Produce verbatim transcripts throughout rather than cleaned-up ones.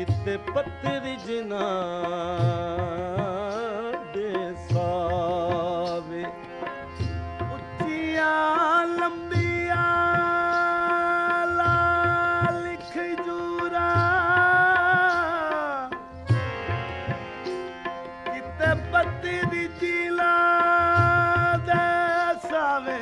ਕਿਤੇ ਪੱਤਰੀ ਜਿਨਾ ਦੇ ਸਾਵੇ ਉੱਚੀਆਂ ਲੰਬੀਆਂ ਲਾਲ ਖਜੂਰਾਂ ਕਿਤੇ ਪੱਤਰੀ ਜਿਨਾ ਦੇ ਸਾਵੇ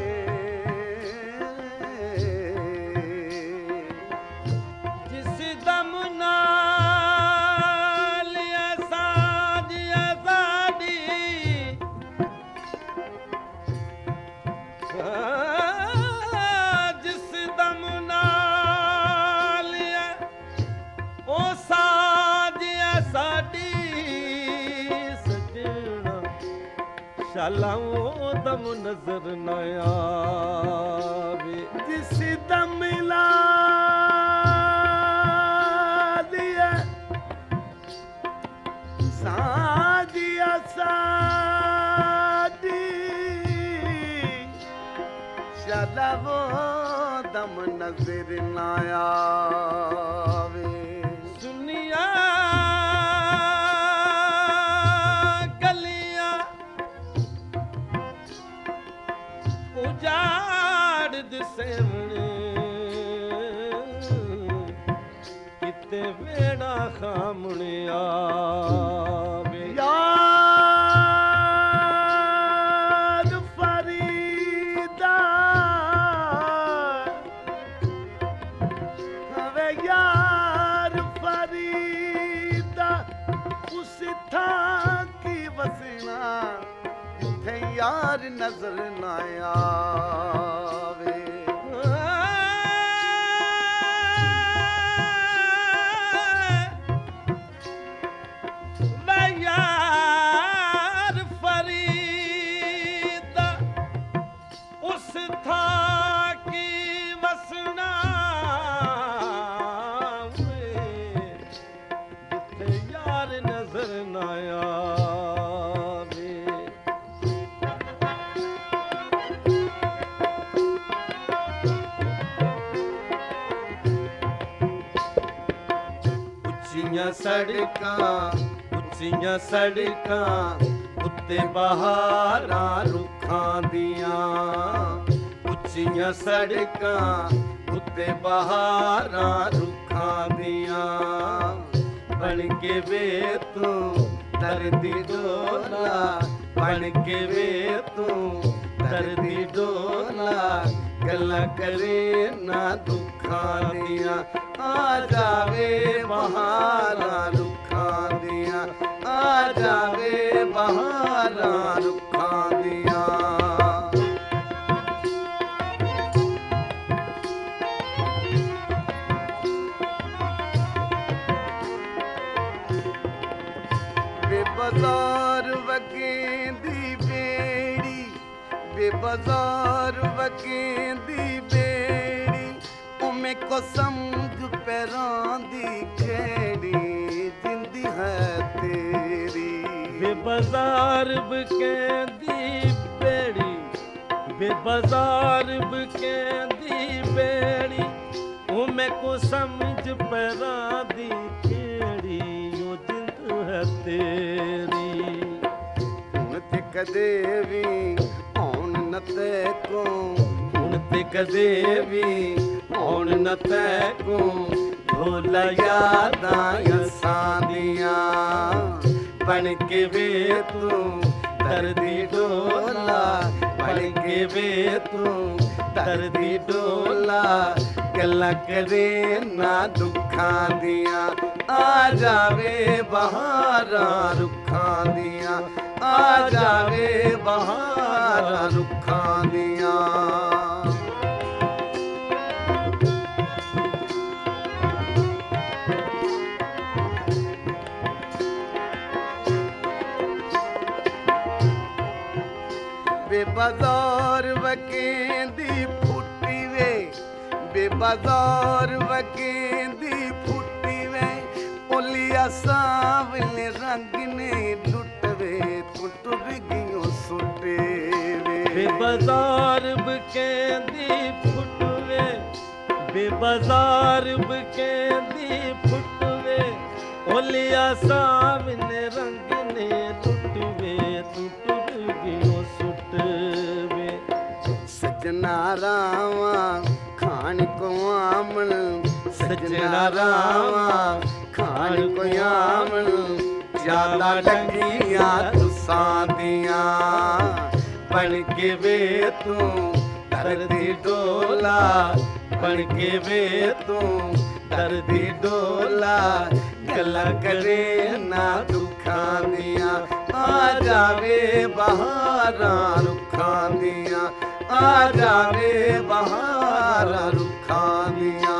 ਸ਼ਾਲਾ ਉਹ ਦਮ ਨਜ਼ਰ ਨਾ ਆਵੇ ਜਿਸ ਦਮ ਲਾ ਦਿਆ ਸਾਜਿਆ ਸਾਡੀ ਸ਼ਾਲਾ ਉਹ ਦਮ ਨਜ਼ਰ ਨਾ ਆਵੇ ਸੁਨੀਆ ਉਜਾੜ ਦਿਸਵਣੇ ਕਿਤੇ ਵੇੜਾ ਖਾਮਣੇ ਆਵੇ ਯਾਦ ਫਰੀਦਾ ਹਵੇ ਯਾਰ ਫਰੀਦਾ ਉਸ ਥਾਂ ਕੀ ਵਸਣਾ ਜਿੱਥੇ ਯਾਰ ਨਜ਼ਰ ਨਾ ਆਵੇ ਮੈਂ ਯਾਰ ਫਰੀਦਾ ਉਸ ਥਾਂ ਕੀ ਵਸਣਾ ਜਿੱਥੇ ਯਾਰ ਨਜ਼ਰ ਨਾ ਆਵੇ ਉੱਚੀਆਂ ਸੜਕਾਂ ਉੱਚੀਆਂ ਸੜਕਾਂ ਉੱਤੇ ਬਹਾਰਾਂ ਰੁੱਖਾਂ ਦੀਆਂ ਉੱਚੀਆਂ ਸੜਕਾਂ ਉੱਤੇ ਬਹਾਰਾਂ ਰੁੱਖਾਂ ਦੀਆਂ ਬਣ ਕੇ ਵੇ ਤੂੰ ਦਰਦੀ ਡੋਲਾ ਬਣ ਕੇ ਵੇ ਤੂੰ ਦਰਦੀ ਡੋਲਾ ਗੱਲਾਂ ਕਰੇ ਨਾ ਦੁੱਖਾਂ ਦੀਆਂ ਆ ਜਾਵੇ ਬਹਾਰਾਂ ਰੁੱਖਾਂ ਦੀਆਂ ਆ ਜਾਵੇ ਬਹਾਰਾਂ ਰੁੱਖਾਂ ਦੀਆਂ ਬੇਬਾਜ਼ਾਰ ਵਗੇਂਦੀ ਬੇੜੀ ਬੇਬਾਜ਼ਾਰ ਵਗੇਂਦੀ ਬੇੜੀ ਉਮੇ ਕੋ ਸਮਝ ਪੈਰਾਂ ਦੀ ਖੇੜੀ ਜਿੰਦੀ ਹੈ ਤੇਰੀ ਬੇਬਾਜ਼ਾਰ ਵਗੇਂਦੀ ਬੇੜੀ ਬੇਬਾਜ਼ਾਰ ਵਗੇਂਦੀ ਬੇੜੀ ਉਮੇ ਕੋ ਸਮਝ ਪੈਰਾਂ ਦੀ ਖੇੜੀ ਉਹ ਜਿੰਦ ਹੈ ਤੇਰੀ ਹੁਣ ਤੇ ਕਦੇ ਵੀ ਆਉਣ ਨ ਤੇ ਕੋ ਹੁਣ ਤੇ ਕਦੇ ਵੀ ਆਉਣ ਨ ਤੈ ਕੋ ਢੋਲਾ ਯਾਦਾਂ ਅਸਾਂ ਦੀਆਂ ਬਣ ਕੇ ਵੇ ਤੂੰ ਦਰਦੀ ਡੋਲਾ ਬਣ ਕੇ ਵੇ ਤੂੰ ਦਰਦੀ ਡੋਲਾ ਗੱਲਾਂ ਕਰੇ ਨਾ ਦੁੱਖਾਂ ਦੀਆਂ ਆ ਜਾਵੇ ਬਹਾਰਾਂ ਰੁੱਖਾਂ ਦੀਆਂ ਆ ਜਾਵੇ ਬਹਾਰਾਂ ਰੁੱਖਾਂ ਦੀਆਂ ਬੇਬਾਜ਼ਾਰ ਵਗੇਂਦੀ ਫੁੱਟੀ ਵੇ ਬੇਬਾਜ਼ਾਰ ਵਗੇਂਦੀ ਫੁੱਟੀ ਵੇ ਓਲੀਆ ਸਾਵਲੇ ਰੰਗ ਨੇ ਲੁੱਟਵੇ ਤੂੰ ਟੁਰ ਗਿਓ ਸੁੱਟੇ ਵੇ ਬੇਬਾਜ਼ਾਰ ਵਗੇਂਦੀ ਫੁੱਟਵੇ ਬੇਬਾਜ਼ਾਰ ਵਗੇਂਦੀ ਫੁੱਟਵੇ ਢੋਲਿਆ ਸਾਵਨੇ ਰੰਗ ਨੇ ਟੁੱਟ ਵੇ ਤੂੰ ਟੁੱਟ ਗਿਓ ਸੁੱਟ ਵੇ ਸਜਣਾ ਰਾਵਾਂ ਖਾਣ ਕੋ ਆਮਣ ਸਜਣਾ ਰਾਵਾਂ ਖਾਣ ਕੋ ਆਮਣ ਜ਼ਿਆਦਾ ਲੱਗੀਆਂ ਤੁਸਾਂ ਦੀਆਂ ਬਣ ਕੇ ਵੇ ਤੂੰ ਧਰਤੀ ਡੋਲਾ ਬਣ ਕੇ ਵੇ ਤੂੰ ਧਰਤੀ ਡੋਲਾ ਗੱਲਾਂ ਕਰੇ ਨਾ ਦੁੱਖਾਂ ਦੀਆਂ ਆ ਜਾਵੇ ਬਹਾਰਾਂ ਰੁੱਖਾਂ ਦੀਆਂ ਆ ਜਾਵੇ ਬਹਾਰਾਂ ਰੁੱਖਾਂ ਦੀਆਂ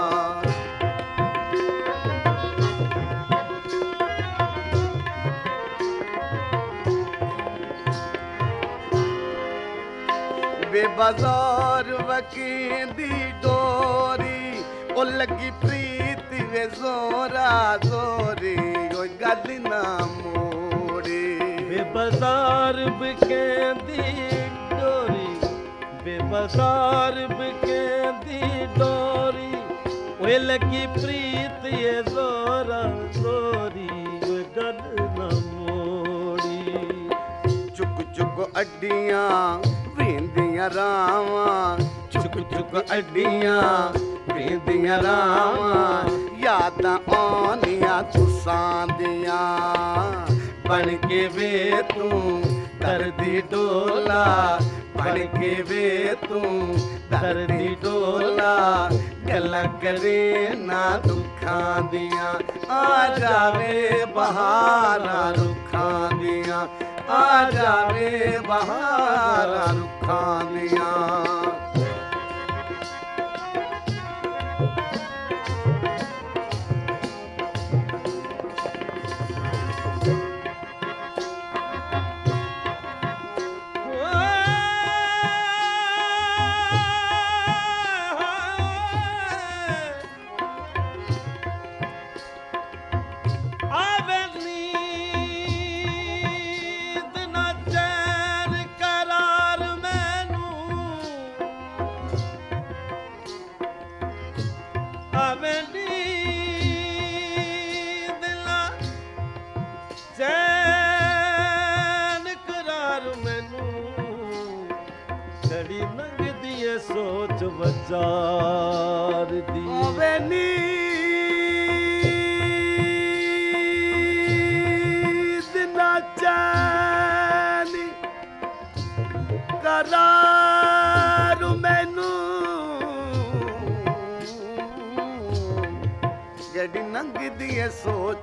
ਵੇ ਬਾਜ਼ਾਰ ਵਕੀਂਦੀ ਡੋਰੀ ਉਹ ਲੱਗੀ ਪ੍ਰੀਤ ਵੇ ਜ਼ੋਰਾ ਜ਼ੋਰੀ ਓਏ ਗੱਲ ਨਾ ਮੋੜੀ ਵੇ ਬਾਜ਼ਾਰ ਬਕੈਂਦੀ ਡੋਰੀ ਵੇ ਬਾਜ਼ਾਰ ਬਕੈਂਦੀ ਡੋਰੀ ਓਏ ਲੱਗੀ ਪ੍ਰੀਤ ਏ ਜ਼ੋਰਾ ਜ਼ੋਰੀ ਓਏ ਗੱਲ ਨਾ ਮੋੜੀ ਚੁੱਕ ਚੁੱਕ ਅੱਡੀਆਂ ਵੇਂਦੀਆਂ ਰਾਵਾਂ ਚੁੱਕ ਚੁੱਕ ਅੱਡੀਆਂ ਵੇਂਦੀਆਂ ਰਾਵਾਂ ਯਾਦਾਂ ਆਉਣੀਆਂ ਤੁਸਾਂ ਦੀਆਂ ਬਣ ਕੇ ਵੇ ਤੂੰ ਧਰਤੀ ਡੋਲਾ ਬਣ ਕੇ ਵੇ ਤੂੰ ਧਰਤੀ ਡੋਲਾ ਗੱਲਾਂ ਕਰੇ ਨਾ ਦੁੱਖਾਂ ਦੀਆਂ ਆ ਜਾਵੇ ਬਹਾਰਾਂ ਰੁੱਖਾਂ ਦੀਆਂ ਆ ਜਾਵੇ ਬਹਾਰਾਂ ਰੁੱਖਾਂ ਦੀਆਂ ਸੋਚ ਵਿਚਾਰ ਦੀ ਓਵੇ ਨੀਂਦ ਨਾ ਚੈਨ ਕਰਾਰ ਮੈਨੂੰ ਜਿਹੜੀ ਲੰਘਦੀ ਏ ਸੋਚ